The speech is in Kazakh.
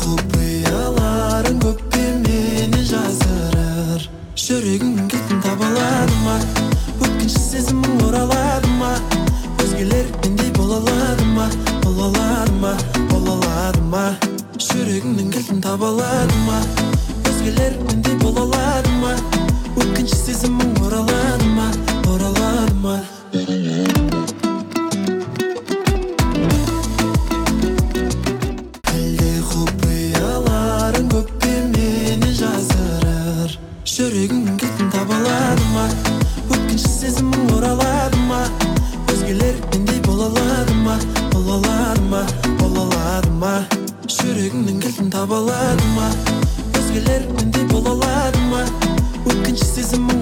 құпияларың көп пе мені жасырар? Жүрегіңнің кілтін таба аладың ма? Өткінші сезімің оралады ма? Өзгелер мендей бола алады ма? Бола алады ма? Бола алады ма? Жүрегіңнің кілтін таба аладың ма? Өзгелер мендей бола алады ма? Өткінші сезімің оралады ма? Оралады ма? Әлде құпияларың көп пе мені жасырар? Жүрегіңнің кілтін таба аладың ма? Өткінші сезімің оралады ма? Өзгелер мендей бола алады ма? Бола алады ма? Бола алады ма? Жүрегіңнің кілтін таба аладың ма? Өзгелер мендей бола алады ма? Өткінші сезімің